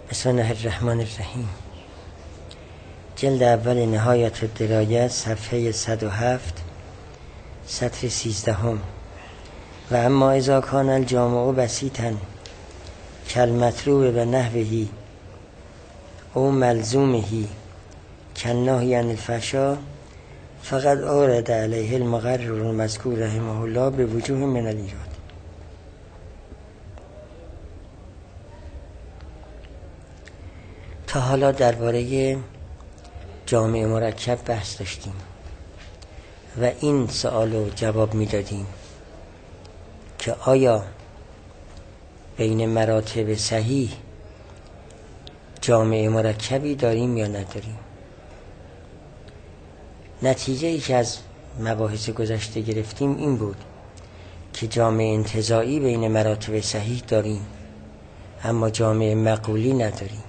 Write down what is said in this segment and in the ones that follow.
بسم الله الرحمن الرحیم. جلد اول نهایت الدرایه صفحه 107 سطر 13. و اما اذا کان الجامع بسیطا کالمطلوب و نحوه او ملزومه کالنهی عن الفحشاء فقد اورد علیه المقرر المذکور رحمه الله به وجوه من الایراد. تا حالا درباره جامع مرکب بحث داشتیم و این سوال رو جواب میدادیم که آیا بین مراتب صحیح جامع مرکبی داریم یا نداریم. نتیجه ای که از مباحث گذشته گرفتیم این بود که جامع انتزاعی بین مراتب صحیح داریم اما جامع مقولی نداریم.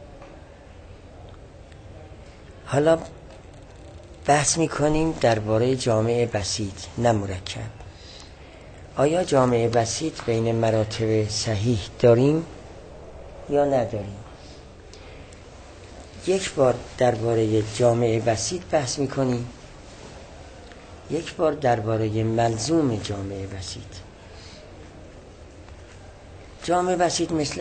حالا بحث میکنیم درباره جامع بسیط نه مرکب. آیا جامع بسیط بین مراتب صحیح داریم یا نداریم؟ یک بار درباره جامع بسیط بحث میکنیم، یک بار درباره ملزوم جامع بسیط. جامع بسیط مثل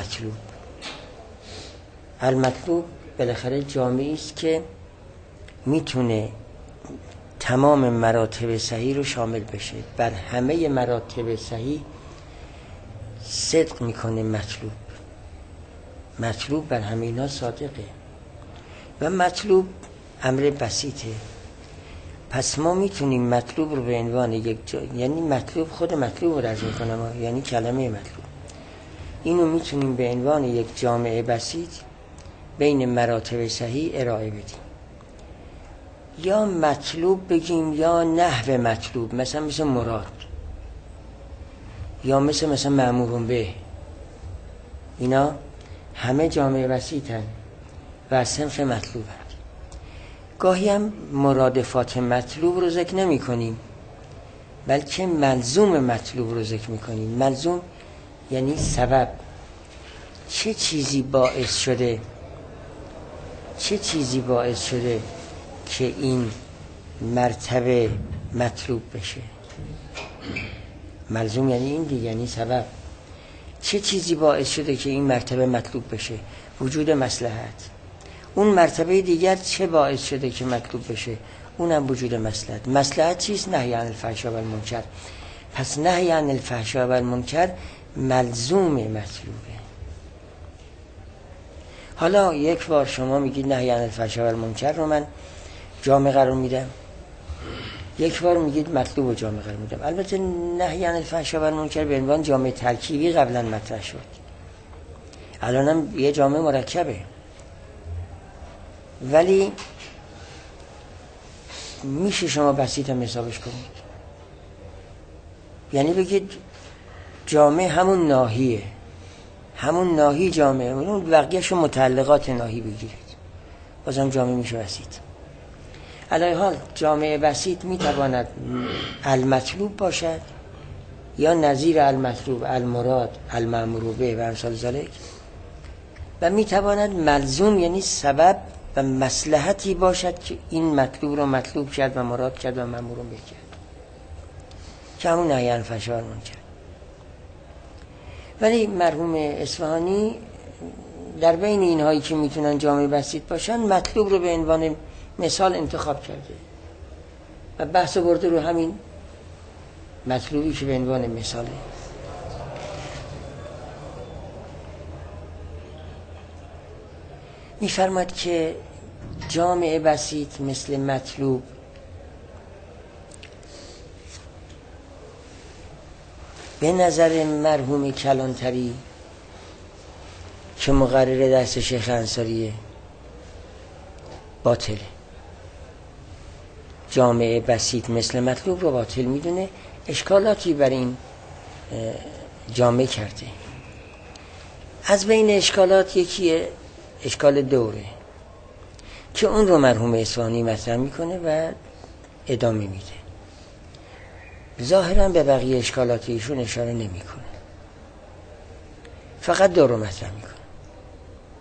المطلوب بالاخره جامعی است که میتونه تمام مراتب صحیح رو شامل بشه. بر همه مراتب صحیح صدق میکنه مطلوب بر همه اینا صادقه و مطلوب امر بسیطه. پس ما میتونیم مطلوب رو به عنوان یعنی مطلوب خود مطلوب رو رجع میکنم، یعنی کلمه مطلوب، اینو میتونیم به عنوان یک جامع بسیط بین مراتب صحیح ارائه بدیم. یا مطلوب بگیم یا نحو مطلوب، مثل مراد، یا مثل مأمور به. اینا همه جامع بسیطن و صنف مطلوبن. گاهی هم مرادفات مطلوب رو ذکر نمی کنیم بلکه ملزوم مطلوب رو ذکر می کنیم. ملزوم یعنی سبب. چه چیزی باعث شده که این مرتبه مطلوب بشه. ملزوم یعنی این دیگه، یعنی سبب. چه چیزی باعث شده که این مرتبه مطلوب بشه؟ وجود مصلحت. اون مرتبه دیگر چه باعث شده که مطلوب بشه؟ اونم وجود مصلحت. مصلحت چیست؟ نهی عن الفحشاء و المنکر. پس نهی عن الفحشاء و المنکر ملزوم مطلوبه. حالا یک بار شما میگید نهی عن الفحشاء و المنکر رو من جامع قرار میدم، یک بار میگید مطلوب و جامع قرار میدم. البته نهی عن الفحشاء و المنکر به عنوان جامع ترکیبی قبلا مطرح شد، الانم یه جامع مرکبه. ولی میشه شما بسیط هم حسابش کنید، یعنی بگید جامع همون ناهی جامع، اون بقیه‌شو متعلقات ناهی بگیرید، بازم جامع میشه بسیط. علی حال جامع بسیط میتواند المطلوب باشد یا نظیر المطلوب، المراد، المأمور به و امثال ذلک، و میتواند ملزوم یعنی سبب و مصلحتی باشد که این مطلوب رو مطلوب کرد و مراد کرد و مأمور به کرد، که همون نهی عن الفحشاء و المنکر. ولی مرحوم اصفهانی در بین اینهایی که میتونن جامع بسیط باشن مطلوب رو به عنوان مثال انتخاب کرده و بحث برده رو همین مطلوبی که به عنوان مثاله. میفرماد که جامع بسیط مثل مطلوب به نظر مرحوم کلانتری که مقرر دست شیخ انصاریه باطله. جامع بسیط مثل مطلوب رو باطل میدونه. اشکالاتی بر این جامع کرده. از بین اشکالات یکی اشکال دوره که اون رو مرحوم اصفهانی مطرح میکنه و ادامه میده. ظاهرا به بقیه اشکالات ایشون اشاره نمیکنه، فقط دو رو مطرح میکنه.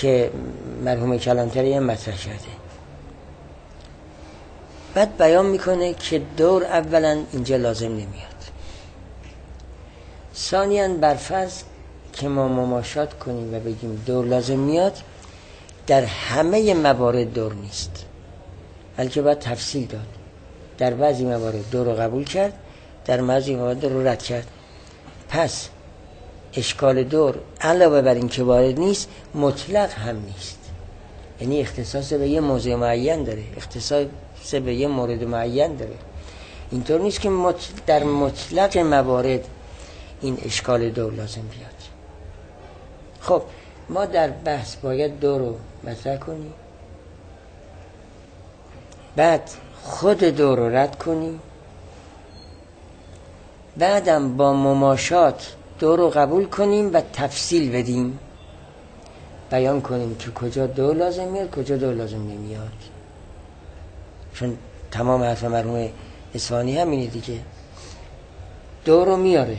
که مرحوم کلانتری هم مطرح کرده. بعد بیان میکنه که دور اولا اینجا لازم نمیاد. ثانیاً برفرض که ما مماشات کنیم و بگیم دور لازم میاد، در همه موارد دور نیست، بلکه باید تفصیل داد. در بعضی موارد دور رو قبول کرد، در بعضی موارد دور رو رد کرد. پس اشکال دور علاوه بر این که وارد نیست، مطلق هم نیست. یعنی اختصاص به یه موضوع معین داره، اختصاص به یه مورد معین داره. اینطور نیست که در مطلق موارد این اشکال دور لازم بیاد. خب ما در بحث باید دور رو مطرح کنیم، بعد خود دور رو رد کنیم، بعدم با مماشات دور رو قبول کنیم و تفصیل بدیم، بیان کنیم که کجا دور لازم میاد، کجا دور لازم نمیاد. چون تمام حرف مرحوم اصفهانی همینه دیگه، دور رو میاره،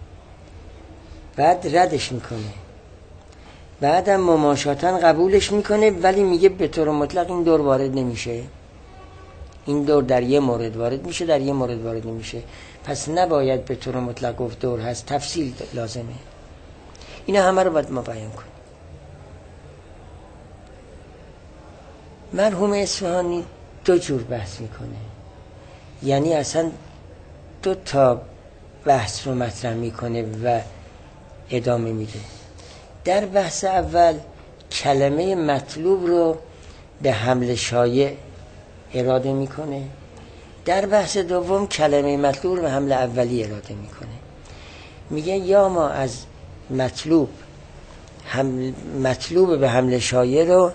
بعد ردش میکنه، بعدم مماشاتاً قبولش میکنه، ولی میگه به طور مطلق این دور وارد نمیشه. این دور در یه مورد وارد میشه، در یه مورد وارد نمیشه. پس نباید به طور مطلق گفت دور هست، تفصیل لازمه. اینا همه رو باید ما بیان کنیم. مرحوم اصفهانی دو جور بحث میکنه، یعنی اصلا دو تا بحث رو مطرح میکنه و ادامه میده. در بحث اول کلمه مطلوب رو به حمل شایع اراده میکنه، در بحث دوم کلمه مطلوب رو به حمل اولی اراده میکنه. میگه یا ما از مطلوب به حمل شایع رو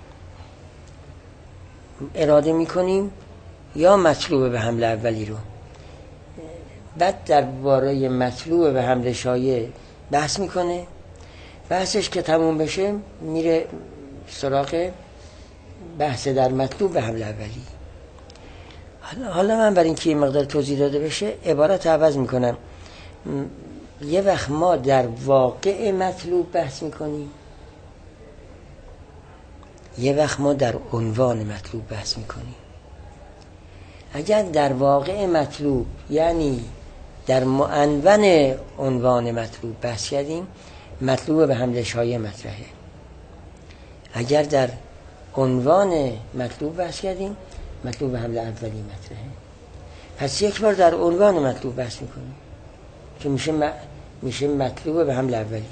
اراده میکنیم یا مطلوب به حمل اولی رو. بعد درباره مطلوب به حمل شایع بحث میکنه، بحثش که تموم بشه میره سراغ بحث در مطلوب به حمل اولی. حالا من برای اینکه یه مقدار توضیح داده بشه عبارت عوض میکنم. یه وقت ما در واقع مطلوب بحث میکنیم، یه وقت ما در عنوان مطلوب بحث میکنیم. اگر در واقع مطلوب یعنی در معنون عنوان مطلوب بحث کردیم، مطلوب به حمل شایع مطرحه. اگر در عنوان مطلوب بحث کردیم، مطلوب به حمل اولی مطرحه. پس یک بار در عنوان مطلوب بحث میکنیم که میشه مطلوب به حمل اولی،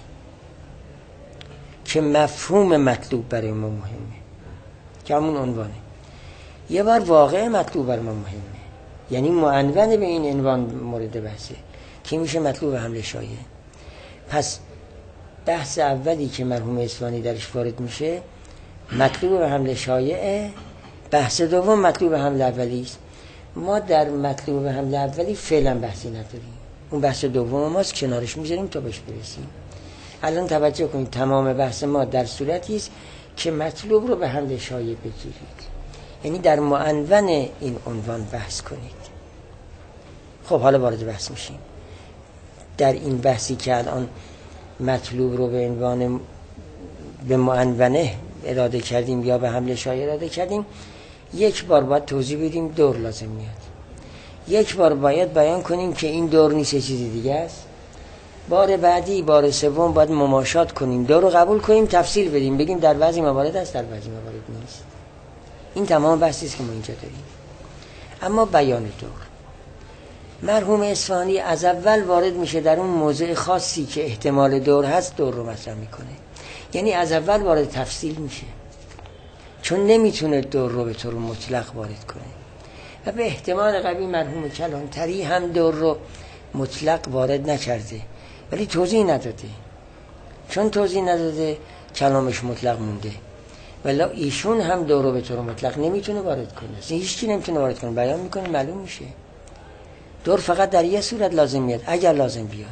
که مفهوم مطلوب برای ما مهمه، که همون عنوانه. یه بار واقع مطلوب برای ما مهمه، یعنی معنون به این عنوان مورد بحثه، که میشه مطلوب به حمل شایع. پس بحث اولی که مرحوم اصفهانی درش وارد میشه مطلوب به حمل شایع، بحث دوم مطلوب به حمل اولی است. ما در مطلوب به حمل اولی فعلا بحثی نداریم، اون بحث دوم ماست، کنارش میذاریم تا بهش برسیم. الان توجه کنید، تمام بحث ما در صورتی است که مطلوب رو به حمل شایع بگیرید، یعنی در معنون این عنوان بحث کنید. خب حالا وارد بحث میشیم. در این بحثی که الان مطلوب رو به عنوان به معنونه اراده کردیم یا به حمل شایع اراده کردیم، یک بار باید توضیح بدیم دور لازم میاد، یک بار باید بیان کنیم که این دور نیست، چیزی دیگه است. بار بعدی، بار سوم باید مماشات کنیم، دور رو قبول کنیم، تفصیل بدیم، بگیم در بعضی موارد است، در بعضی موارد نیست. این تمام بحثی است که ما اینجا داریم. اما بیان دور، مرحوم اصفهانی از اول وارد میشه در اون موضوع خاصی که احتمال دور هست، دور رو مطرح میکنه. یعنی از اول وارد تفصیل میشه، چون نمیتونه دور رو به طور مطلق وارد کنه. و به احتمال قوی مرحوم کلانتری هم دور رو مطلق وارد نکرده، ولی توضیح نداده. چون توضیح نداده کلامش مطلق مونده. ولی ایشون هم دور رو به طور مطلق نمیتونه وارد کنه، هیچ کی نمیتونه وارد کنه. بیان میکنه معلوم میشه دور فقط در یه صورت لازم میاد، اگر لازم بیاد.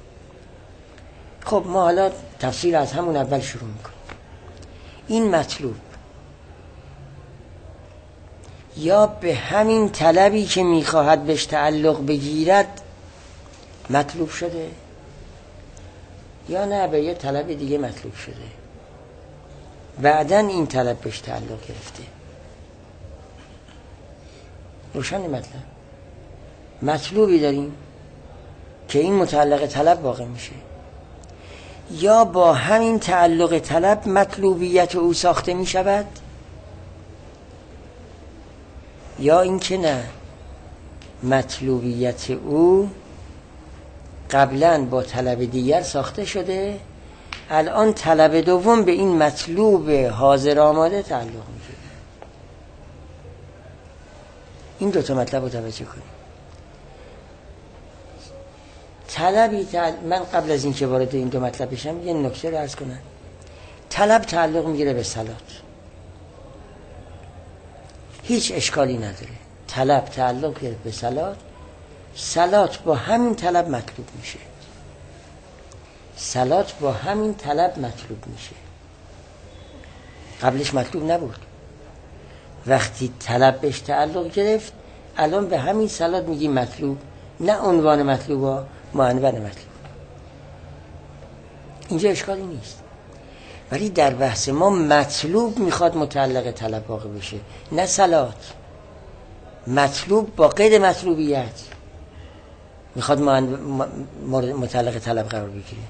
خب ما حالا تفصیل از همون اول شروع میکنیم. این مطلوب یا به همین طلبی که میخواهد بهش تعلق بگیرد مطلوب شده، یا نه به یه طلب دیگه مطلوب شده. بعداً این طلب بهش تعلق گرفته. روشن مطلوبی داریم که این متعلق طلب واقع میشه، یا با همین تعلق طلب مطلوبیت او ساخته میشود، یا اینکه نه، مطلوبیت او قبلا با طلب دیگر ساخته شده، الان طلب دوم به این مطلوب حاضر آماده تعلق میشه. این دوتا مطلب رو توجه کنیم. من قبل از این که وارد این دو مطلب بشم یه نکته رو عرض کنم. طلب تعلق میگیره به صلات، هیچ اشکالی نداره. طلب تعلق گیره به صلات، صلات با همین طلب مطلوب میشه، صلات با همین طلب مطلوب میشه. قبلش مطلوب نبود، وقتی طلب بهش تعلق گرفت الان به همین صلات میگی مطلوب، نه عنوان مطلوبا، معنون مطلوب. اینجا اشکالی نیست. ولی در بحث ما مطلوب میخواد متعلق طلب واقع بشه، نه صلات. مطلوب با قید مطلوبیت میخواد متعلق طلب قرار بگیره.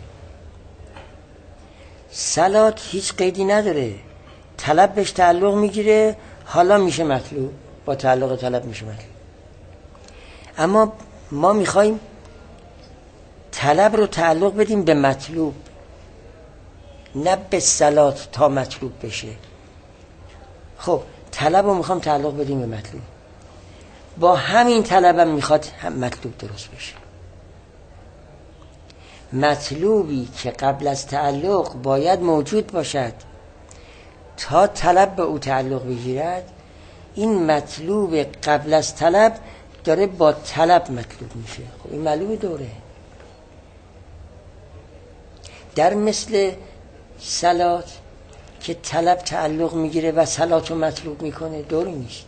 صلات هیچ قیدی نداره، طلب بهش تعلق میگیره، حالا میشه مطلوب، با تعلق طلب میشه مطلوب. اما ما میخوایم طلب رو تعلق بدیم به مطلوب، نه به صلات تا مطلوب بشه. خب طلب رو میخوام تعلق بدیم به مطلوب، با همین طلبم میخواد هم مطلوب درست بشه. مطلوبی که قبل از تعلق باید موجود باشد تا طلب به او تعلق بگیرد، این مطلوب قبل از طلب داره با طلب مطلوب میشه. خب این معلومه دوره. در مثل صلات که طلب تعلق میگیره و صلات رو مطلوب میکنه، دوری نیست.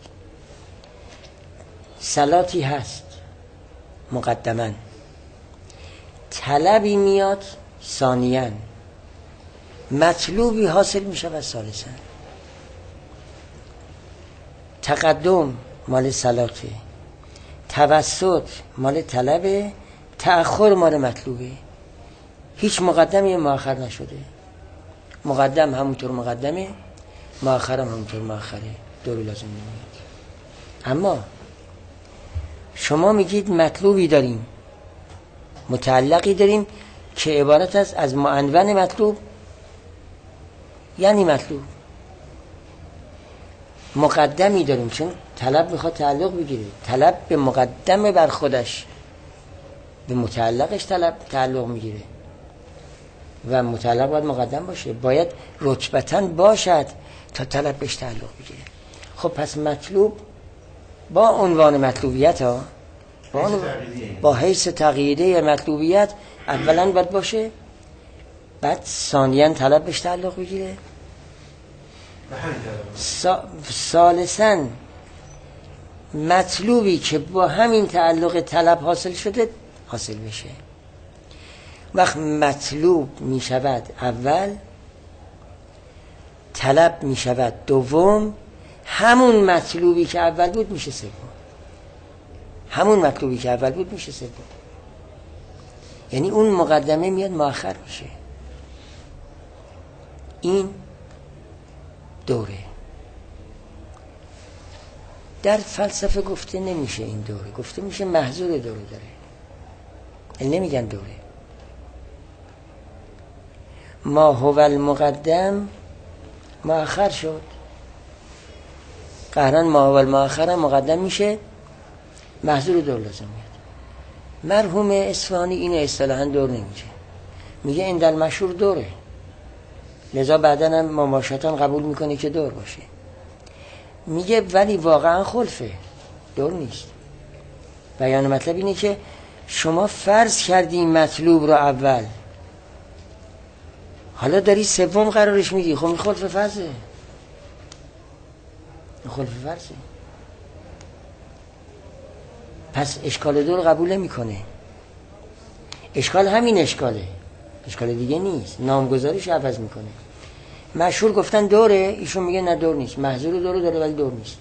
صلاتی هست مقدماً، طلبی میاد ثانیاً، مطلوبی حاصل میشه و ثالثاً. تقدم مال صلاته، توسط مال طلبه، تأخر مال مطلوبه. هیچ مقدمی مؤخر نشده. مقدم همونطور مقدمه، مؤخر هم همونطور مؤخره، دوری لازم نمیاد. اما شما میگید مطلوبی داریم، متعلقی داریم که عبارت است از معنون مطلوب، یعنی مطلوب. مقدمی داریم چون طلب میخواد تعلق بگیره، طلب به مقدم بر خودش، به متعلقش تعلق میگیره و متعلق باید مقدم باشه، باید رتبتاً باشد تا طلب بهش تعلق بگیره. خب پس مطلوب با عنوان مطلوبیت ها، با حیث تقییده مطلوبیت اولا باید باشه، بعد ثانیاً طلب بهش تعلق بگیره، ثالثاً مطلوبی که با همین تعلق طلب حاصل شده حاصل بشه. وقت مطلوب می شود اول، طلب می شود دوم، همون مطلوبی که اول بود میشه سوم، همون مطلوبی که اول بود میشه سوم. یعنی اون مقدمه میاد مؤخر میشه. این دوره. در فلسفه گفته نمیشه این دوره، گفته میشه محضور دوره داره، این نمیگن دوره. ما هو المقدم مؤخر شد، قهران ما هو المؤخر مقدم میشه، محضور دور لازم میاد. مرحوم اصفهانی اینو اصطلاحاً دور نمیگه، میگه این در مشهور دوره، لذا بعداً هم مماشاتان قبول میکنه که دور باشه. میگه ولی واقعا خلفه، دور نیست. بیان مطلب اینه که شما فرض کردی مطلوب رو اول، حالا داری سوم قرارش میدی، خب این خلف فرضه، خلف فرضه. پس اشکال دور قبول نمیکنه. اشکال همین اشکاله، اشکال دیگه نیست، نامگذاریش عوض میکنه. مشهور گفتن دوره، ایشون میگه نه دور نیست، محظور دوره داره ولی دور نیست،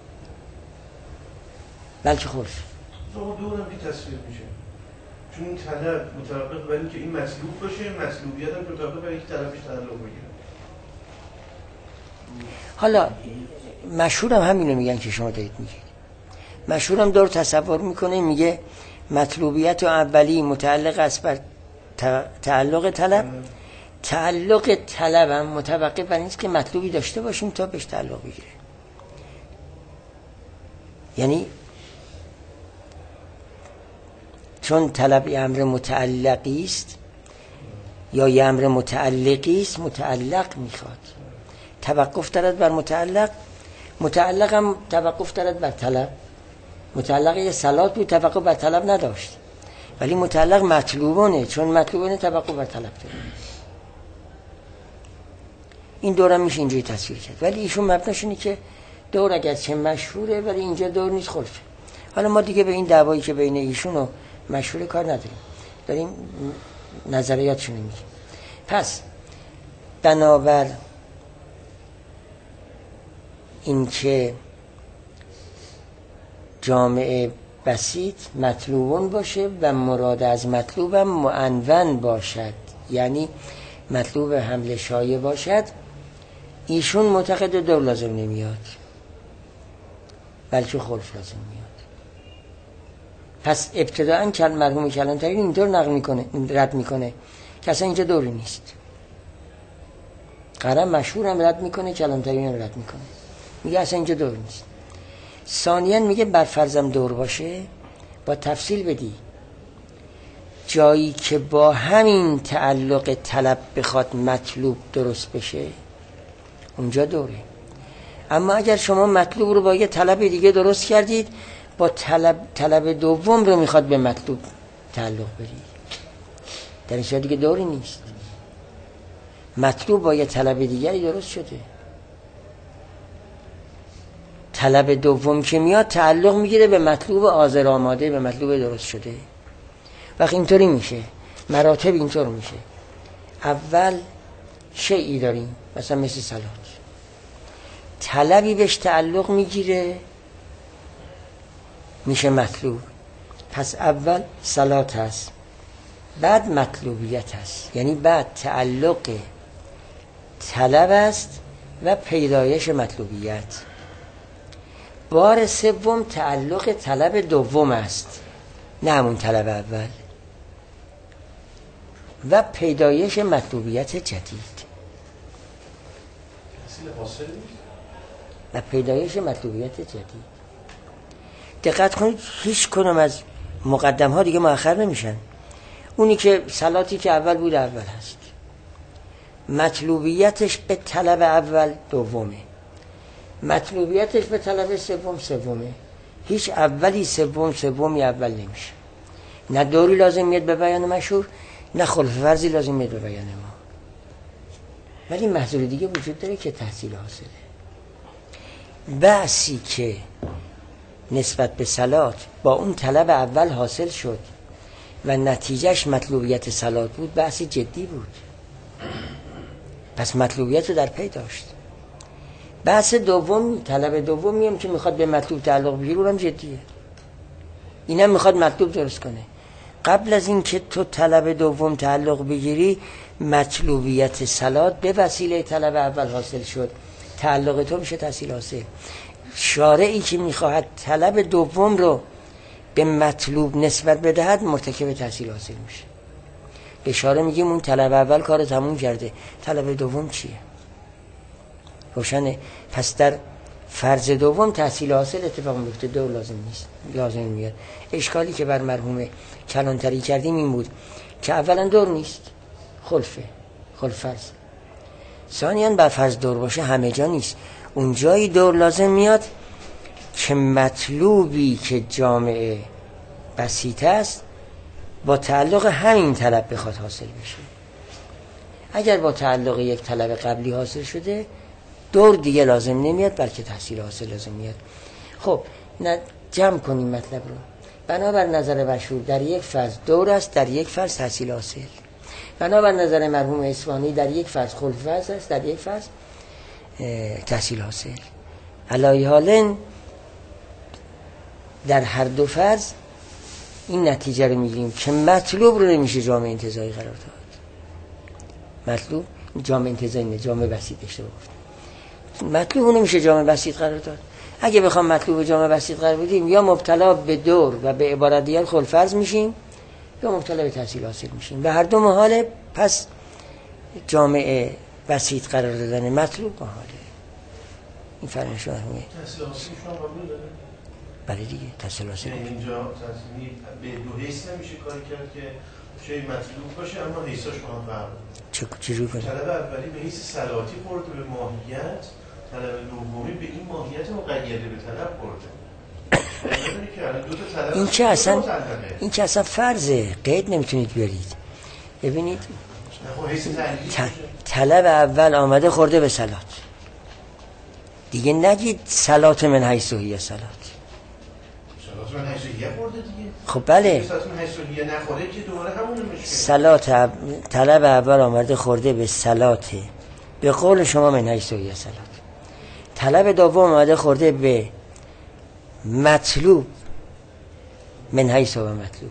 بلکه خلف. دور هم که تصویر میشه، چون این طلب متوقف بر اینکه این مطلوب باشه، مطلوبیت هم متوقف بر اینکه طلبش تعلق بگیره. حالا مشهور هم همینو میگن که شما دارید میگید. مشهور هم دور تصور میکنه، میگه مطلوبیت و اولی متعلق است بر تعلق طلب، تعلق طلب هم متوقف بر اینست که مطلوبی داشته باشیم تا بهش تعلق بگیره. یعنی چون طلب امر متعلقی است یا یه امر متعلقی است، متعلق میخواد، توقف دارد بر متعلق، متعلق هم توقف دارد بر طلب. متعلق یه صلات بود، توقف بر طلب نداشت، ولی متعلق مطلوبونه، چون مطلوبونه توقف بر طلب داره. این دورم میشه اینجوری تصویر کرد، ولی ایشون مبناش اینه که دور اگرچه مشهوره ولی اینجا دور نیست، خلفه. حالا ما دیگه به این دعوایی که بین ایشون و مشهور کار نداریم، داریم نظریاتشون رو میگیم. پس بنابر این که جامعه بسیط مطلوبون باشه و مراد از مطلوبم معنون باشد، یعنی مطلوب حمل شایع باشد، ایشون معتقد دور لازم نمیاد بلکه خلف لازم میاد. پس ابتداءً مرحوم کلانتری اینطور نقل میکنه، رد میکنه که اصلا اینجا دوری نیست. قرم مشهورم رد میکنه، کلانتری هم رد میکنه، میگه اصلا اینجا دور نیست. ثانیاً میگه بر فرضم دور باشه با تفصیل بدی، جایی که با همین تعلق طلب بخواد مطلوب درست بشه اونجا دوره. اما اگر شما مطلوب رو با یه طلب دیگه درست کردید، با طلب دوم رو میخواد به مطلوب تعلق بدید، در این صورت دیگه دوری نیست. مطلوب با یه طلب دیگری درست شده، طلب دوم که میاد تعلق میگیره به مطلوب حاضر آماده، به مطلوب درست شده. وقت اینطوری میشه، مراتب اینطور میشه. اول شیئی داریم مثلا مثل صلات، طلبی بهش تعلق میگیره میشه مطلوب. پس اول صلات هست، بعد مطلوبیت هست، یعنی بعد تعلق طلب است و پیدایش مطلوبیت. بار سوم تعلق طلب دوم است، نه همون طلب اول، و پیدایش مطلوبیت جدید و پیدایش مطلوبیت جدید. دقت کنید هیچ کنم از مقدم ها دیگه مؤخر نمیشن. اونی که صلاتی که اول بود اول هست، مطلوبیتش به طلب اول دومه، مطلوبیتش به طلب سوم سومه. هیچ اولی سومی اول نمیشه. نه دوری لازم میاد به بیان مشهور، نه خلف فرضی لازم میاد به بیان ما. ولی محضور دیگه وجود داره که تحصیل حاصله. بحثی که نسبت به صلات با اون طلب اول حاصل شد و نتیجهش مطلوبیت صلات بود، بحثی جدی بود، پس مطلوبیت رو در پی داشت. بحث دوم، طلب دومی هم که میخواد به مطلوب تعلق بگیره، اونم جدیه، اینم میخواد مطلوب درست کنه. قبل از این که تو طلب دوم تعلق بگیری، مطلوبیت صلات به وسیله طلب اول حاصل شد، تعلق تو میشه تحصیل حاصل. شارعی که میخواهد طلب دوم رو به مطلوب نسبت بدهد مرتکب تحصیل حاصل میشه. به شارع میگیم اون طلب اول کار تموم کرده، طلب دوم چیه؟ روشنه. پس در فرض دوم تحصیل حاصل اتفاق میفته، دور لازم نیست، لازم میاد. اشکالی که بر مرحوم کلانتری کردیم این بود که اولا دور نیست، خلف فرض. ثانیاً بر فرض دور باشه همه جا نیست، اون جایی دور لازم میاد که مطلوبی که جامعه بسیط است با تعلق همین طلب بخواد حاصل بشه. اگر با تعلق یک طلب قبلی حاصل شده، دور دیگه لازم نمیاد بلکه تحصیل حاصل لازم میاد. خب جمع کنیم مطلب رو. بنابر نظر مشهور در یک فرض دور است، در یک فرض تحصیل حاصل. بنابر نظر مرحوم اصفهانی در یک فرض خلف فرض است، در یک فرض تحصیل حاصل. علای حالن در هر دو فرض این نتیجه رو میگیریم که مطلوب رو نمیشه جامعه انتزاعی قرار داد. مطلوب جامعه انتزاعی نه، جامعه بسیط اشتباه گفتم. مطلوب رو نمیشه جامعه بسیط قرار داد. اگه بخوام مطلوب جامعه بسیط قرار بدیم یا مبتلا به دور و به عبارت دیگر خلف فرض میشیم یا مبتلا به تحصیل حاصل میشیم. به هر دو محاله. پس جامعه بسیط قرار دادن مطلوب محاله. این فرمایش مرحومه. تحصیل حاصل شما قبول داره؟ بله دیگه تحصیل حاصل. اینجا تصمیم به دو حیث نمیشه کاری کرد که چه مطلوب باشه اما حیثاش با هم فرق. چجوری کنیم؟ طلب اولی به حیث صلاحی خورده به ماهیت، طلب دومی به این ماهیت مقیده به طلب خورده. این که اصلا فرضه، قید نمیتونید بیارید. ببینید طلب اول آمده خورده به صلات، دیگه نگید صلات من حیث هی صلات. صلات من حیث هی خورده دیگه. خب بله، صلات من حیث هی نخوره که دوباره همون میشه. صلات طلب اول آمده خورده به صلات، به قول شما من حیث هی صلات. طلب دوم آمده خورده به مطلوب، من حیث هو مطلوب.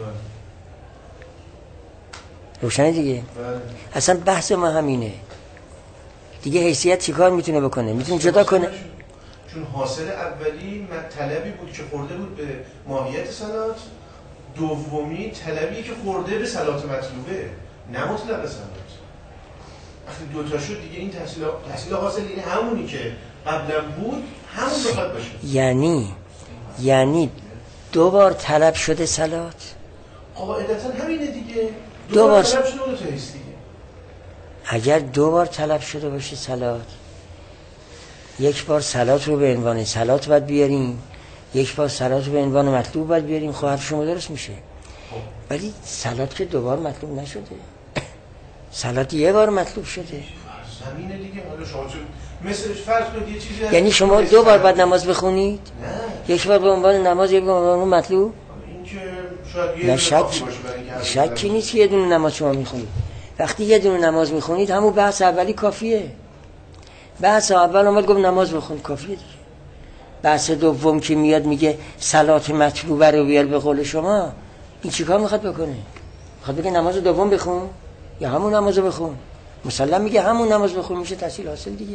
روشنه دیگه. اصلا بحث ما همینه دیگه. حیثیت چیکار میتونه بکنه؟ میتونه جدا کنه. چون حاصل اولی طلبی بود که خورده بود به ماهیت صلات، دومی طلبی که خورده به صلات مطلوبه، نه مطلق صلات. وقتی دوتا شد دیگه این تحصیل حاصل یعنی همونی که قبلا بود همون بخواد باشه. یعنی دو بار طلب شده صلات. قاعدتا همینه دیگه. دو بار طلب شده دو تا هست دیگه. اگر دو بار طلب شده باشه صلات، یک بار صلات رو به عنوان صلات باید بیاریم، یک بار صلات رو به عنوان مطلوب باید بیاریم. خب حرف شما درست میشه. ولی صلات که دو بار مطلوب نشده، صلات یه بار مطلوب شده. زمینه دیگه. حالا شما چون مثلش فرض کنید یه چیزی هست، یعنی شما دو بار باید نماز بخونید؟ نه. یک بار به عنوان نماز، یک بار به عنوان مطلوب. این که شاید یه شکی نیست که یه دونه نماز شما میخونید. وقتی یه دونه نماز میخونید همون بحث اولی کافیه. بحث اول اومد گفت نماز بخون، کافیه دیگه. بحث دوم که میاد میگه صلات مطلوبه رو بیار به قول شما، این چیکار میخواد بکنه؟ میخواد بگه نماز دوم بخون یا همون نماز بخون؟ مسلم میگه همون نماز بخون، میشه تحصیل حاصل دیگه.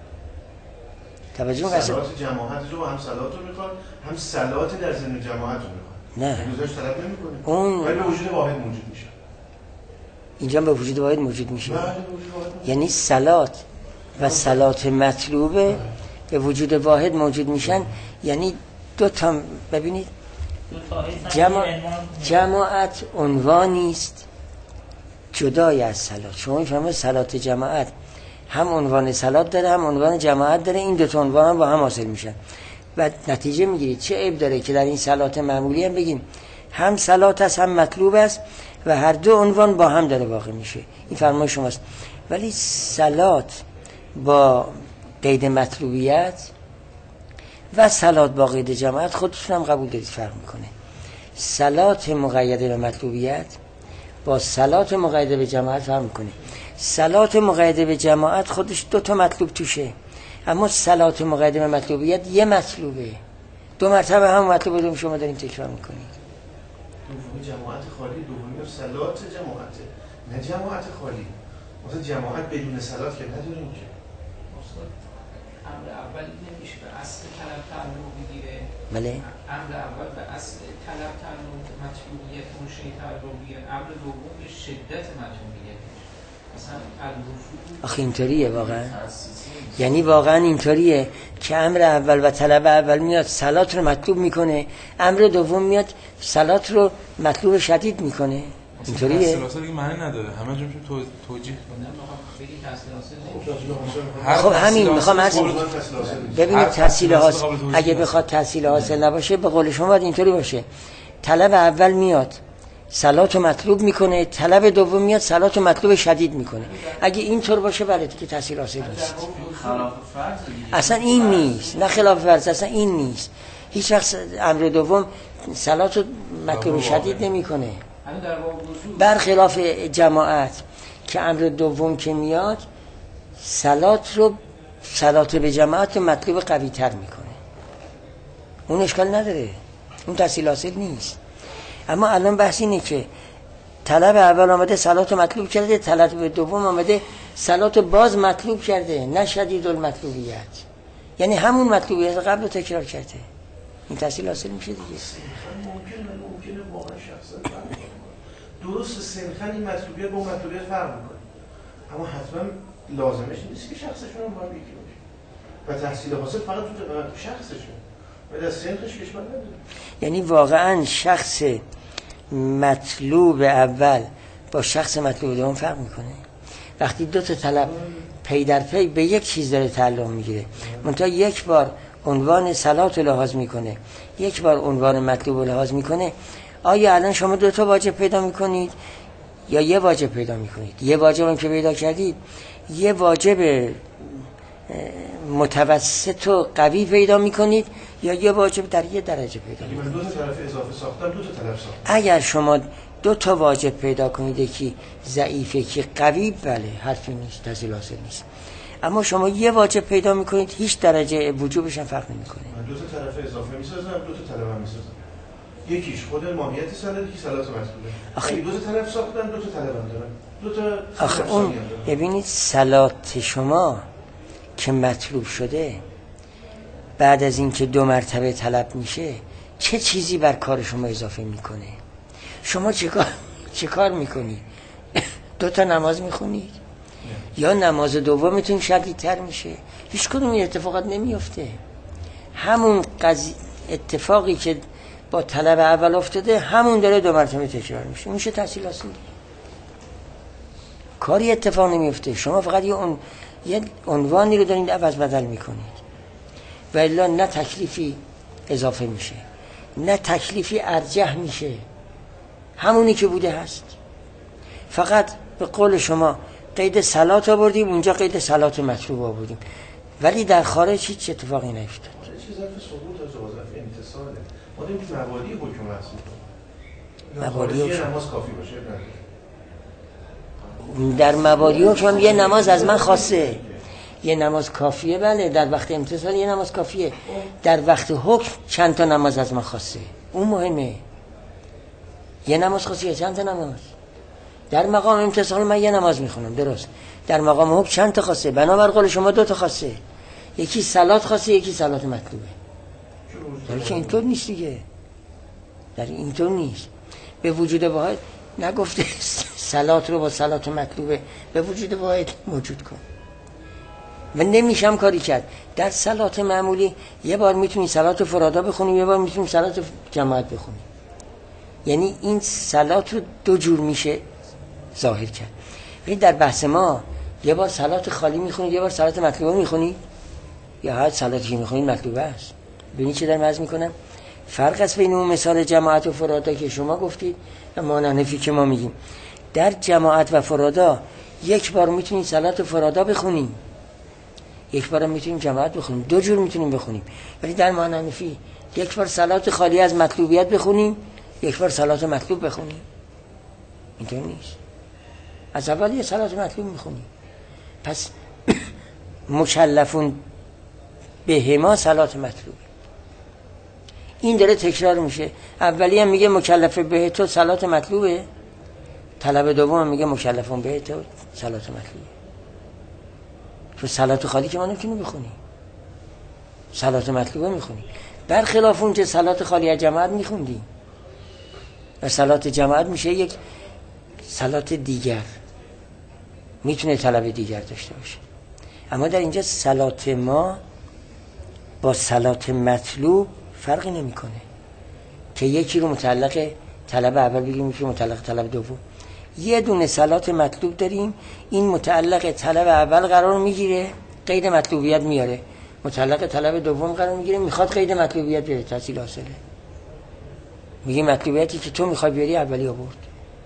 توجه کنید. صلات جماعت رو هم صلات رو میخواد، هم صلات در ضمن جماعت رو میخواد. نه. گذاشت طلب نمیکنه. اون ولی به وجود واحد موجود میشه. اینجا به وجود واحد موجود میشه. یعنی صلات و صلات مطلوبه به وجود واحد موجود میشن. یعنی دو تا، ببینید جماعت عنوانی است جدای از صلات. شما میفهمید صلات جماعت هم عنوان صلات داره هم عنوان جماعت داره. این دو تا عنوان هم با هم حاصل میشن و نتیجه میگیرید چه عیب داره که در این صلات معمولی هم بگیم هم صلات است هم مطلوب است و هر دو عنوان با هم داره واقع میشه. این فرمایش شماست. ولی صلات با قید مطلوبیت و صلات با قید جماعت خودشون هم قبول دارید فرق میکنه. صلات مقیده به مطلوبیت با صلات مقیده به جماعت فرق میکنه. صلات مقیده به جماعت خودش دو تا مطلوب توشه، اما صلات مقیده به مطلوبیت یه مطلوبه. دو مرتبه هم مطلوب رو شما دارین تکرار میکنید. دومی جماعت خالی، دومی صلات جماعته، نه جماعت خالی. مثلا جماعت بدون صلات که نداریم که. امر اول نمیشه به اصل طلب تعلق بگیره. بله. امر اول به اصل طلب تعلق مطلوبیت اون شی تعلق بگیره. امر دوم به شدت مطلوبیت. مثلا آخه اینطوریه واقعا. یعنی واقعا اینطوریه که امر اول و طلب اول میاد صلات رو مطلوب میکنه، امر دوم میاد صلات رو مطلوب شدید میکنه. اینطوریه. تحصیل حاصل دیگه معنی نداره. همه جا میشه توجیه خب همین میخوام عرض ببینید تحصیل حاصل اگه بخواد تحصیل حاصل نباشه به قول شما باید اینطوری باشه. طلب اول میاد صلات رو مطلوب میکنه، طلب دوم میاد صلات رو مطلوب شدید میکنه. اگه اینطور باشه بله دیگه تحصیل حاصل نیست. اصلا این نیست، نه خلاف فرض، اصلا این نیست. هیچ وقت امر دوم صلات رو مطلوب شدید نمیکنه. برخلاف جماعت که امر دوم که میاد صلات به جماعت مطلوب قوی تر میکنه، اون اشکال نداره، اون تحصیل حاصل نیست. اما الان بحث اینه که طلب اول آمده صلات مطلوب کرده، طلب دوم آمده صلات باز مطلوب کرده، نه شدید المطلوبیت، یعنی همون مطلوبیت قبل رو تکرار کرده. این تحصیل حاصل میشه دیگه. ممکنه واقعا شخصا درست سنخن این مطلوبیت با مطلوبیت فرق میکنه، اما حتما لازمش نیست که شخصشون هم باید یکی باشه و تحصیل حاصل فقط تو شخصشون و در سنخش کشمال نداره. یعنی واقعا شخص مطلوب اول با شخص مطلوب دوم فرق میکنه. وقتی دو تا طلب پی در پی به یک چیز داره تعلق میگیره، منتها یک بار عنوان صلات رو لحاظ میکنه، یک بار عنوان مطلوب رو لحاظ میکنه، آیا الان شما دو تا واجب پیدا میکنید یا یه واجب پیدا میکنید؟ یه واجب هم که پیدا کردید، یه واجب متوسط و قوی پیدا میکنید یا یه واجب در یه درجه پیدا میکنید؟ من دو تا طرف اضافه ساختم، دو تا طرف ساختم. اگر شما دو تا واجب پیدا کنید، یکی ضعیفه که قوی، بله حرفی نیست، تحصیل حاصل نیست. اما شما یه واجب پیدا میکنید، هیچ درجه وجوبش هم فرق نمیکنه. من دو تا طرف اضافه میسازم، دو تا طلب هم میسازم. یکیش خود ماهیت صلات، یکی صلات مطلوبه. اگه دو تا طرف ساختن، دو تا طلب هم دارن، دو تا آخه اون ببینید صلات شما که مطلوب شده بعد از اینکه دو مرتبه طلب میشه چه چیزی بر کار شما اضافه میکنه؟ شما چه کار میکنید؟ دو تا نماز میخونید یا نماز دومتون شدیدتر میشه؟ هیچ کدوم این اتفاقات نمیفته. همون اتفاقی که با طلب اول افتاده همون داره دو مرتبه تکرار میشه، میشه تحصیل حاصل. کاری اتفاق نمیفته، شما فقط یه عنوانی رو دارید عوض بدل میکنید و الا نه تکلیفی اضافه میشه نه تکلیفی ارجح میشه، همونی که بوده هست. فقط به قول شما قید صلات آوردیم، اونجا قید صلات مطلوب آوردیم، ولی در خارج هیچ اتفاقی نیفتاد. چه ظرف ثبوت از ظرف امتصاله. ما داریم که مبادی حکم رأس میکنیم. مبادی حکم نماز کافی باشه نه. در مبادی حکم یه نماز از من خواسته، یه نماز کافیه، بله در وقت امتصال یه نماز کافیه، در وقت حکم چند تا نماز از من خواسته، اون مهمه. یه نماز خواسته چند تا نماز؟ در مقام امتصال من یه نماز میخونم درست، در مقام حکم چند تا خواسته؟ بنابر قول شما دو تا خواسته، یکی صلات خواسته یکی صلات مطلوبه. در که اینطور نیست دیگه، در اینطور نیست. به وجود واحد نگفته صلات رو با صلات مطلوبه، به وجود واحد موجود کن و نمیشم کاری کرد. در صلات معمولی یه بار میتونی صلات فرادا بخونی، یه بار میتونی صلات جماعت بخونی، یعنی این صلات رو دو جور میشه ظاهر کرد. ولی در بحث ما یه بار صلات خالی میخونید، یه بار صلات مطلوبه میخونید، یا هر صلاتی که میخونید مطلوبه است. ببینید چه در عرض میکنم، فرق است بین اون مثال جماعت و فرادا که شما گفتید و مانعنفی که ما میگیم. در جماعت و فرادا یک بار میتونید صلات فرادا بخونیم، یک بار میتونیم جماعت بخونیم، دو جور میتونیم بخونیم. ولی در مانعنفی یک بار صلات خالی از مطلوبیت بخونیم، یک بار صلات مطلوب بخونیم. اینطور نیست، از اول یه صلات مطلوب میخونیم. پس مکلفون به ما صلات مطلوبه، این داره تکرار میشه. اولی هم میگه مکلف به تو صلات مطلوبه، طلب دوم هم میگه مکلفون به تو صلات مطلوبه. تو صلات خالی که ما نمیتونیم بخونیم، صلات مطلوبه میخونیم، برخلاف اون که صلات خالی از جماعت میخوندیم و صلات جماعت میشه یک صلات دیگر، میتونه طلب دیگر داشته باشه. اما در اینجا صلات ما با صلات مطلوب فرقی نمیکنه که یکی رو متعلق طلب اول بگیم، یکی رو متعلق طلب دوم. یه دونه صلات مطلوب داریم، این متعلق طلب اول قرار میگیره، قید مطلوبیت میاره، متعلق طلب دوم قرار میگیره، میخواد قید مطلوبیت بیاره، تحصیل حاصله. میگه مطلوبیتی که تو میخوای بیاری اولی آورد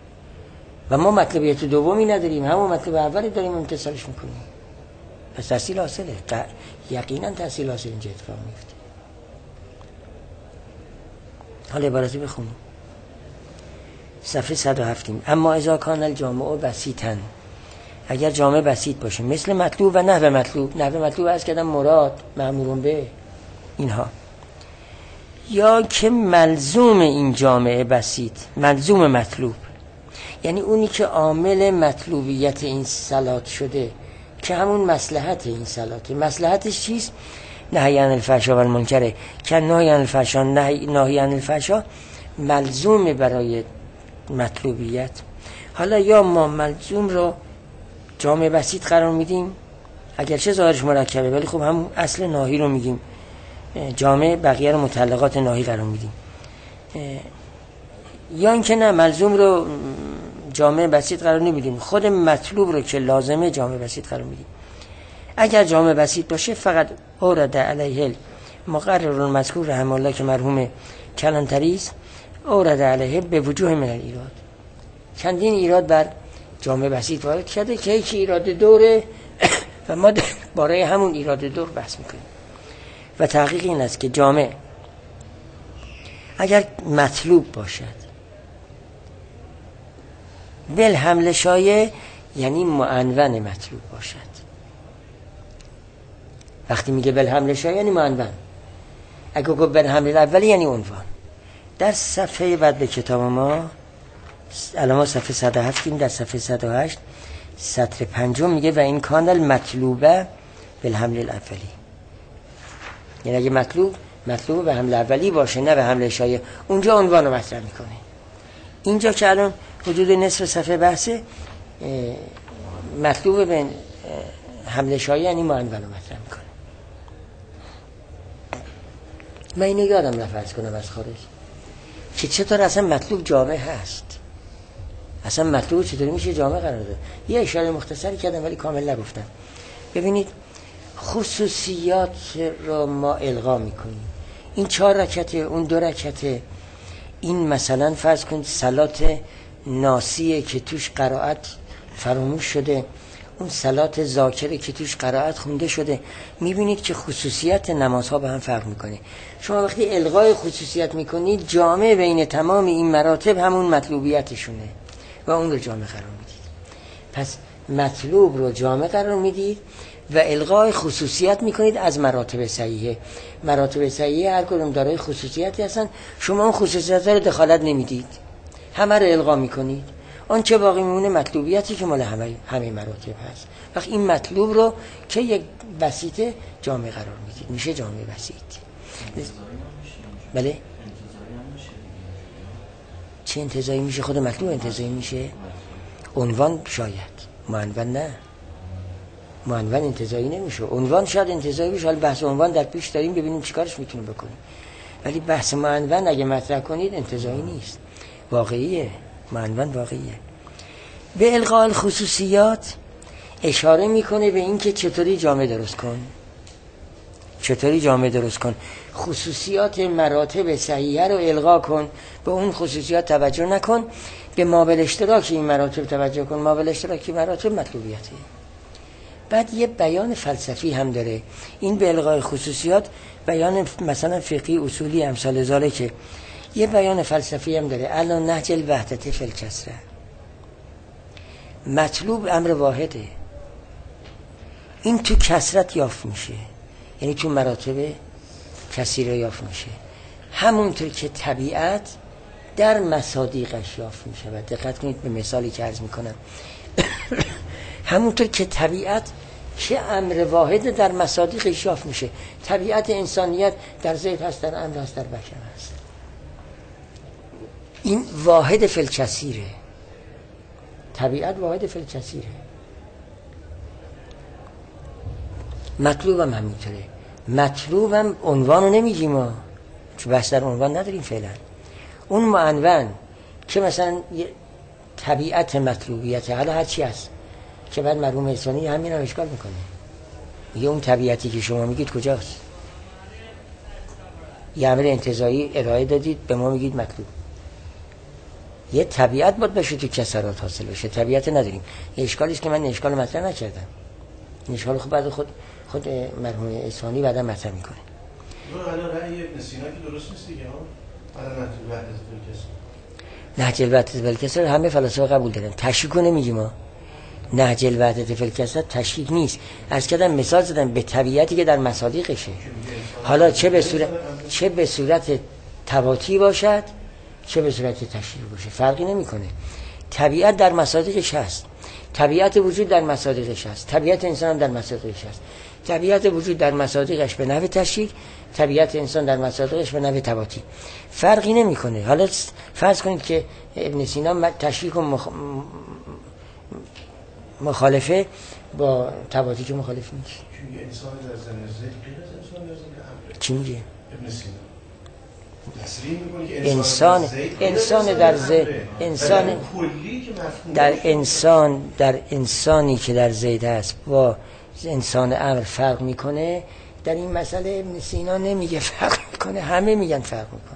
و ما مطلوبیت دومی نداریم، همون مطلب اولی داریم امتصالش میکنیم، پس تحصیل حاصله. یقینا تحصیل حاصل اینجا اتفاق میفته. حالا عبارتی بخونیم. صفحه 107. اما اذا کان الجامع بسیطا، اگر جامع بسیط باشه، مثل مطلوب و نحو مطلوب. نحو مطلوب از کردم مراد، مأمورون به، اینها. یا که ملزوم این جامع بسیط، ملزوم مطلوب، یعنی اونی که عامل مطلوبیت این صلات شده، که همون مصلحت این صلاته. مصلحتش چیست؟ نهی عن الفحشاء و المنکر، که نهی عن الفحشاء، نهی عن الفحشاء ملزوم برای مطلوبیت. حالا یا ما ملزوم رو جامع بسیط قرار میدیم، اگرچه ظاهرش مرکبه، ولی خب هم اصل ناهی رو میگیم جامع، بقیه رو متعلقات ناهی قرار میدیم. یا اینکه نه، ملزوم رو جامع بسیط قرار نمیدیم، خود مطلوب رو که لازمه جامع بسیط قرار میدیم. اگر جامع بسیط باشه فقط اورد علیه مقرر المذکور رحمه الله که مرحوم کلانتری است، اورد علیه به وجوه من الایراد، چندین ایراد بر جامع بسیط وارد کرده که یکی ایراد دوره و ما برای همون ایراد دور بحث میکنیم. و تحقیق این است که جامع اگر مطلوب باشد بل حمل شایع، یعنی معنون مطلوب باشد. وقتی میگه بل حمل شایع یعنی معنون. اگه گفت بل حمل اولی یعنی عنوان. در صفحه بعد به کتاب ما الان ما صفحه 107 در صفحه 108 سطر 5 میگه و این کان المطلوبه بالحمل الاولی، یعنی اگه مطلوب به حمل اولی باشه نه به حمل شایع، اونجا عنوان رو مطرح میکنه. اینجا که الان حدود نصف صفحه بحثه، مطلوب به حمل شایع یعنی معنون رو مطرح میکنه. من اینو یادم رفت کنم از خارج که چطور اصلا مطلوب جامع هست، اصلا مطلوب چطوری میشه جامع قرار داد. یه اشاره مختصری کردم ولی کامل نگفتم. ببینید خصوصیات رو ما الغا میکنیم. این 4 رکعته، اون 2 رکعته، این مثلا فرض کنید صلات ناسیه که توش قرائت فراموش شده، اون صلات ذاکره که توش قرائت خونده شده. میبینید که خصوصیت نمازها به هم فرق میکنه. شما وقتی الغای خصوصیت میکنید، جامع بین تمام این مراتب همون مطلوبیتشونه و اون رو جامع قرار میدید. پس مطلوب رو جامع قرار میدید و الغای خصوصیت میکنید از مراتب صحیحه. مراتب صحیحه هر کدوم دارای خصوصیتی هستن، شما اون خصوصیت رو دخالت نمیدید، همه رو الغا میکنید. اون چه باقی میمونه؟ مطلوبیتی که مال همه مراتب هست. وقت این مطلوب رو که یک بسیط جامع قرار میدید، میشه جامع بسیط. بله؟ چه انتزاعی میشه؟ خود مطلوب انتزاعی میشه. عنوان شاید، معنون نه. معنون انتزاعی نمیشه، عنوان شاید انتزاعی بشه. حالا بحث عنوان در پیش داریم، ببینیم چیکارش میتونیم بکنیم. ولی بحث معنون اگه مطرح کنید انتزاعی نیست، واقعیه. معنون واقعیه. به الغاء الخصوصیات اشاره میکنه به این که چطوری جامع درست کن، چطوری جامع درست کن. خصوصیات مراتب صحیحه رو الغا کن، به اون خصوصیات توجه نکن، به مابل اشتراک این مراتب توجه کن. مابل اشتراکی مراتب مطلوبیته. بعد یه بیان فلسفی هم داره این به الغاء خصوصیات، بیان مثلا فقهی اصولی امثال ذالک که یه بیان فلسفی هم داره. الان نهج الوحدت فی الکسره، مطلوب امر واحده، این تو کثرت یافت میشه، یعنی تو مراتب کثیره یافت میشه، همونطور که طبیعت در مصادیقش یافت میشه. و دقت کنید به مثالی که عرض میکنم همونطور که طبیعت که امر واحد در مصادیقش یافت میشه. طبیعت انسانیت در زید هست، در امر هست، در بشر هست. این واحد فی الکثیره، طبیعت واحد فی الکثیره. مطلوبم همینطوره. مطلوبم عنوانو نمیگیم ما، چون بحث در عنوان نداریم فعلا. اون معنون که مثلا طبیعت مطلوبیت، حالا هر چی هست که بعد مرحوم احسانی همین هم اشکال میکنه، میگه اون طبیعتی که شما میگید کجاست؟ یه امر انتزاعی ارائه دادید، به ما میگید مطلوب. یه طبیعت باید بشه تو کسرات حاصل بشه، طبیعت نداریم. یه اشکالی است که من اشکال مطرح نکردم، این اشکال خب بعد خود مرحوم احسانی بعدا مطرح میکنه. حالا رأی ابن سینا که درست نیست دیگه ها، حالا مطلوب وحدت فی الکسر. نهج الوحدت فی الکسر همه فلاسفه قبول دارن. تشریک رو نمیگیم ما. نهج الوحدت فی الکسر تشریک نیست. عرض کردم مثال زدم به طبیعتی که در مصادیقشه. حالا چه به صورت تباطی باشد چه به صورت تشریک باشه فرقی نمیکنه. طبیعت در مصادیقش هست. طبیعت وجود در مصادیقش هست. طبیعت انسان هم در مصادیقش هست. طبیعت وجود در مصادیقش به نحو تشریک، طبیعت انسان در مصادیقش به نحو تباطی. فرقی نمیکنه. حالا فرض کنید که ابن سینا تشریک و مخالفه با تباطی که مخالف نیست. چون انسان در زمین زید غیر از انسان در زمین امر. چی میگه؟ ابن سینا تصریح میکنه که انسان در زید انسان در انسانی که در زید هست با انسان امر فرق میکنه. در این مسئله ابن سینا نمیگه فرق میکنه، همه میگن فرق میکنه.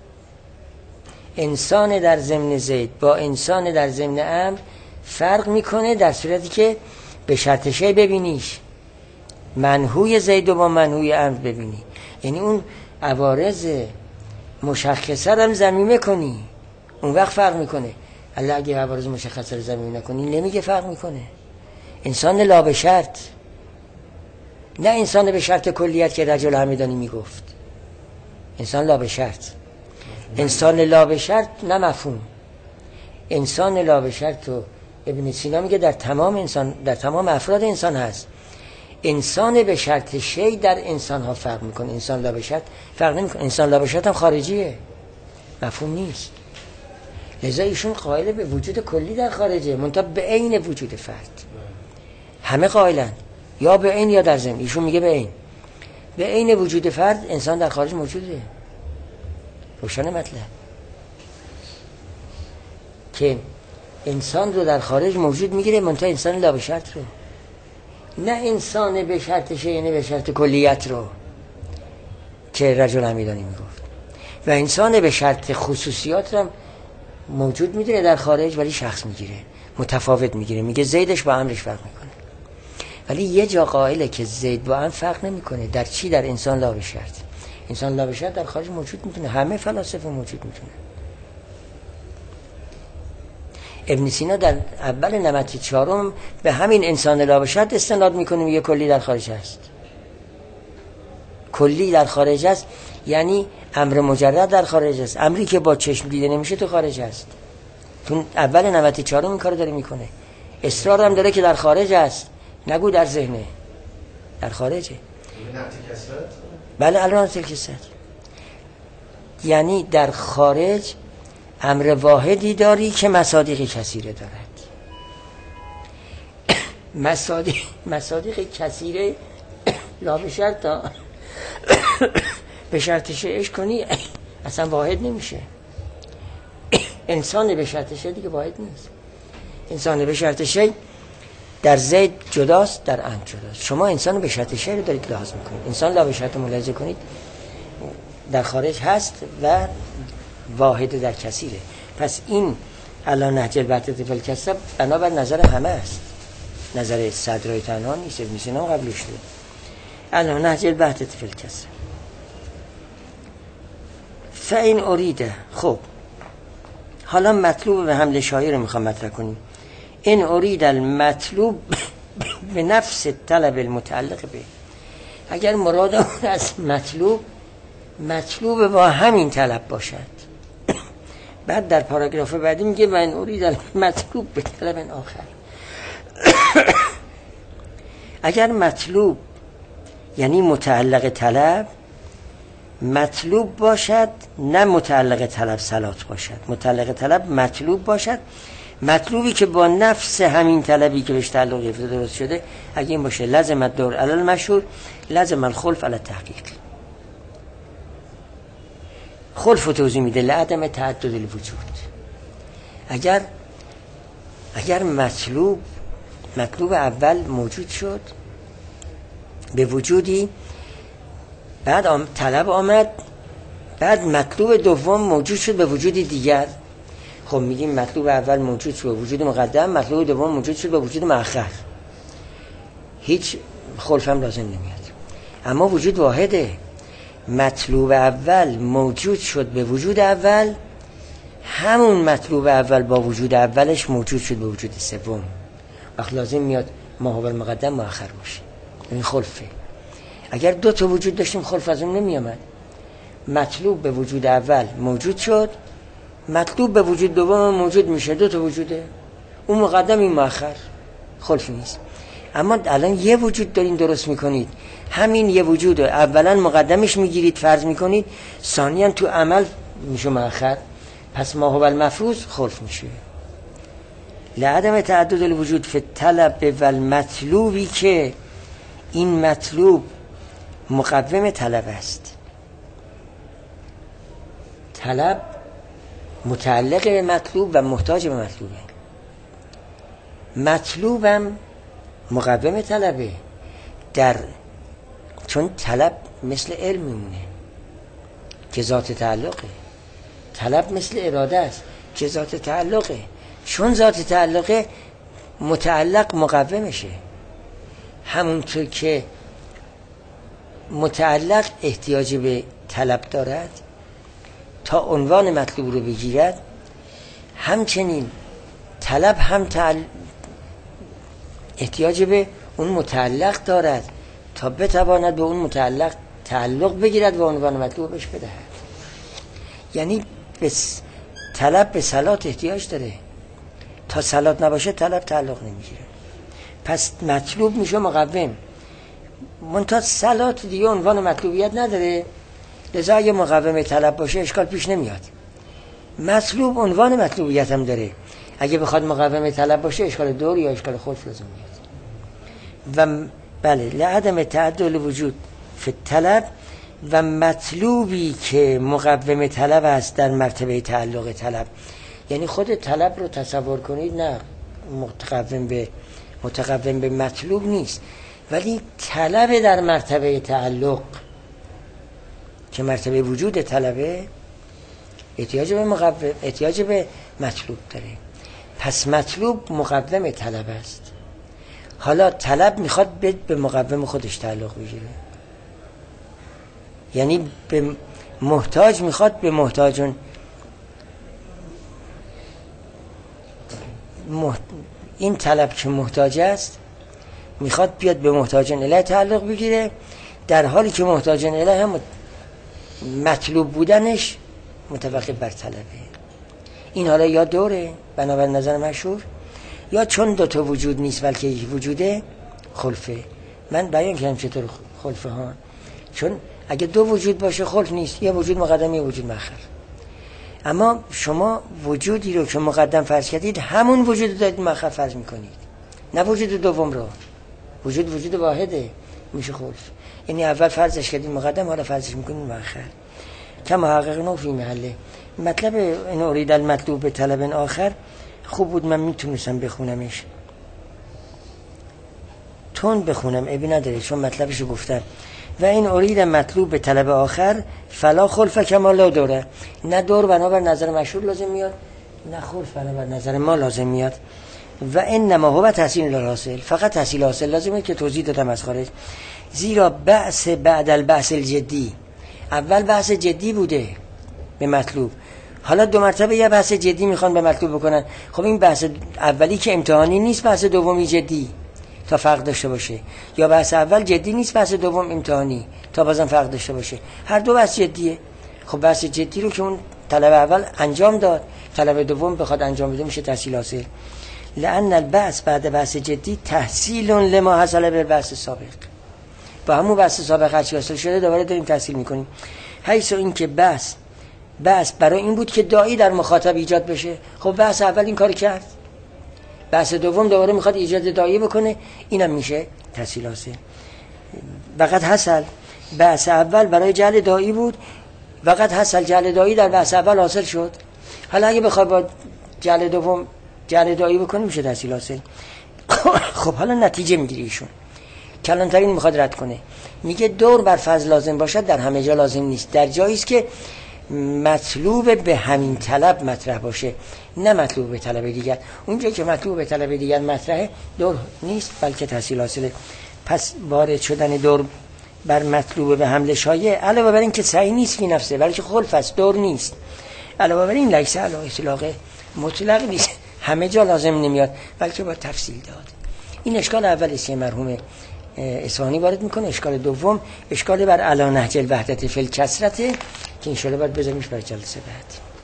انسان در ضمن زید با انسان در ضمن امر فرق میکنه در صورتی که به شرط شی ببینیش، منهوی زید و با منهوی امر ببینی، یعنی اون عوارض مشخصه رو ضمیمه کنی، اون وقت فرق میکنه. الله اگه عوارض مشخصه رو ضمیمه نکنی نمیگه فرق میکنه. انسان لا به شرط، نه انسان به شرط کلیت که رجل حمیدانی میگفت. انسان لا به شرط، انسان لا به شرط نه مفهوم. انسان لا به شرط و ابن سینا میگه در تمام انسان، در تمام افراد انسان هست. انسان به شرط شی در انسان ها فرق میکنه، انسان لا به شرط فرق نمیکنه. انسان لا به شرط هم خارجیه، مفهوم نیست. لذا ایشون قائل به وجود کلی در خارجه، منتها به عین وجود فرد. همه قائلن یا به عین یا در ضمن. ایشون میگه به عین. به عین وجود فرد انسان در خارج موجوده. روشن مطلب که انسان رو در خارج موجود میگیره، منتها انسان لا به شرط رو، نه انسان به شرط شی یعنی به شرط کلیت رو که رجل حمیدانی میگفت. و انسان به شرط خصوصیات رو موجود میگیره در خارج ولی شخص میگیره، متفاوت میگیره. میگه زیدش با امرش فرق میکنه. ولی یه جا قائله که زید با امر فرق نمیکنه. در چی؟ در انسان لا به شرط. انسان لا به شرط در خارج موجود میتونه، همه فلاسفه موجود میتونه. ابن سینا در اول نمط چهارم به همین انسان لا به شرط استناد میکنه، میگه کلی در خارج است. کلی در خارج است یعنی امر مجرد در خارج است. امری که با چشم دیده نمیشه تو خارج است. تو اول نمط چهارم این کارو داره میکنه. اصرار هم داره که در خارج است، نگو در ذهنه، در خارجه. بله الان تلکست، یعنی در خارج امر واحدی داری که مصادیق کثیره دارد. مصادیق کثیره لا به شرط تا به شرط شیعش کنی اصلا واحد نمیشه. انسان به شرط شی دیگه واحد نیست. انسان به شرط شی در زید جداست، در انت جداست. شما انسان به شرط شی رو دارید لحاظ میکنید. انسان لا به شرط ملاحظه کنید در خارج هست و واحد در کثیره. پس این الان نهج الوحدت فی الکسر بنابر نظر همه است، نظر صدرای تنها نیست، ابن سینا قبلش بود. الان نهج الوحدت فی الکسر فاین اریده. خب حالا مطلوب به حمل شایع رو میخوام مطرح کنیم. این ارید المطلوب به نفس طلب المتعلق به. اگر مراد از مطلوب با همین طلب باشد. بعد در پاراگراف بعدی میگه و این ارید المطلوب به طلب آخر. اگر مطلوب یعنی متعلق طلب مطلوب باشد، نه متعلق طلب صلات باشد. متعلق طلب مطلوب باشد، مطلوبی که با نفس همین طلبی که بهش تعلق گرفته درست شده. اگه این باشه لازم الدور علی المشهور، لازم الخلف علی التحقیق. خلف و توضیح میده لعدم تعدد الوجود. اگر مطلوب اول موجود شد به وجودی، بعد طلب آمد، بعد مطلوب دوم موجود شد به وجودی دیگر، خب میگیم مطلوب اول موجود شد به وجود مقدم، مطلوب دوم موجود شد به وجود مؤخر. هیچ خلف هم لازم نمیاد. اما وجود واحده. مطلوب اول موجود شد به وجود اول، همون مطلوب اول با وجود اولش موجود شد به وجود سوم، وقت لازم میاد ماهو مقدم مؤخر باشه. این خلفه. اگر دو تا وجود داشتیم خلف از اون نمی آمد. مطلوب به وجود اول موجود شد، مطلوب به وجود دوم موجود میشه، دو تا وجوده، اون مقدم این مؤخر، خلف نیست. اما الان یه وجود دارین درست میکنید، همین یه وجود رو اولا مقدمش میگیرید فرض میکنید، ثانیاً تو عمل میشه مؤخر، پس ما هو المفروض خلف میشه. لعدم تعدد الوجود فی الطلب و المطلوبی که این مطلوب مقوم طلب است. طلب متعلق به مطلوب و محتاج به مطلوبه، مطلوبم مقوم طلبه، چون طلب مثل علم میمونه که ذات تعلقه، طلب مثل اراده است که ذات تعلقه، چون ذات تعلقه متعلق مقومشه. همونطور که متعلق احتیاج به طلب دارد تا عنوان مطلوب رو بگیرد، همچنین طلب هم احتیاج به اون متعلق دارد تا بتواند به اون متعلق تعلق بگیرد و عنوان مطلوب بهش بدهد. یعنی طلب به صلات احتیاج داره، تا صلات نباشه طلب تعلق نمیگیره، پس مطلوب میشه مقوم. منتها صلات دیگه عنوان مطلوبیت نداره، لذا اگه مقوم طلب باشه اشکال پیش نمیاد. مطلوب عنوان مطلوبیت هم داره، اگه بخواد مقوم طلب باشه اشکال دور یا اشکال خلف لازم میاد. و بله، لعدم تعدد الوجود فی الطلب و مطلوبی که مقوم طلب است در مرتبه تعلق طلب. یعنی خود طلب رو تصور کنید، نه متقوم به مطلوب نیست، ولی طلب در مرتبه تعلق که مرتبه وجود طلبه احتیاج به مطلوب داره، پس مطلوب مقوم طلب است. حالا طلب میخواد به مقوم خودش تعلق بگیره، یعنی به محتاج میخواد به محتاجون این طلب که محتاج است میخواد بیاد به محتاجان اله تعلق بگیره، در حالی که محتاجان اله هم مطلوب بودنش متوقف بر طلبه. این حالا یا دوره بنابر نظر مشهور، یا چون دو تا وجود نیست بلکه یک وجوده خلفه. من بیان کردم چطور خلفه ها، چون اگه دو وجود باشه خلف نیست، یه وجود مقدم یه وجود مؤخر. اما شما وجودی رو که مقدم فرض کردید همون وجود رو دارید مؤخر فرض میکنید، نه وجود دوم رو. وجود واحده میشه خلف، یعنی اول فرضش کردید مقدم، حالا فرضش میکنید مؤخر. کما حقق فی محله. مطلب این ارید المطلوب به طلب آخر خوب بود، من میتونستم بخونمش، تون بخونم ابی نداره چون مطلبشو گفتم. و این ارید مطلوب به طلب آخر فلا خلف کما لا دوره، نه دور بنابر نظر مشهور لازم میاد، نه خلف بنابر نظر ما لازم میاد. و انما هو تحصیل حاصل، فقط تحصیل حاصل لازمه که توضیح دادم از خارج. زیرا بحث بعد البحث الجدی، اول بحث جدی بوده به مطلوب، حالا دو مرتبه یه بحث جدی میخوان به مطلوب بکنن. خب این بحث اولی که امتحانی نیست، بحث دومی جدی تا فرق داشته باشه، یا بحث اول جدی نیست بحث دوم امتحانی تا بازم فرق داشته باشه، هر دو بحث جدیه. خب بحث جدی رو که اون طلب اول انجام داد، طلب دوم بخواد انجام بده میشه تحصیل حاصل. لأن البحث بعد بحث جدی تحصیل لما حصل بالبحث سابق، با همون بحث سابق هرچی حاصل شده دوباره داریم تحصیل میکنیم. حیث این که بحث برای این بود که داعی در مخاطب ایجاد بشه. خب بحث اول این کار کرد، بحث دوم دوباره میخواد ایجاد داعی بکنه، اینم میشه تحصیل حاصل. وقت حاصل بحث اول برای جعل داعی بود، وقت حاصل جعل داعی در بحث اول حاصل شد. حالا اگه بخواد با جعل دوم جعل داعی بکنه میشه تحصیل حاصل. خب حالا نتیجه میگیره ایشون، کلانترین میخواد رد کنه، میگه دور بر فرض لازم باشد در همه جا لازم نیست، در جایی است که مطلوب به همین طلب مطرح باشه، نه مطلوب به طلب دیگر. اونجا که مطلوب به طلب دیگر مطرحه دور نیست بلکه تحصیل حاصله. پس وارد شدن دور بر مطلوب به حمله شایع علاوه بر این که صحیح نیست فی نفسه بلکه خلف است، دور نیست. علاوه بر این لیس علی اطلاق مطلق نیست، همه جا لازم نمیاد بلکه با تفصیل داد. این اشکال اول است که مرحوم اصفهانی وارد میکنه. اشکال دوم اشکال بر علی نهج الوحدت فی الکثرت که ان شاء الله باید بذاریمش برای جلسه بعد.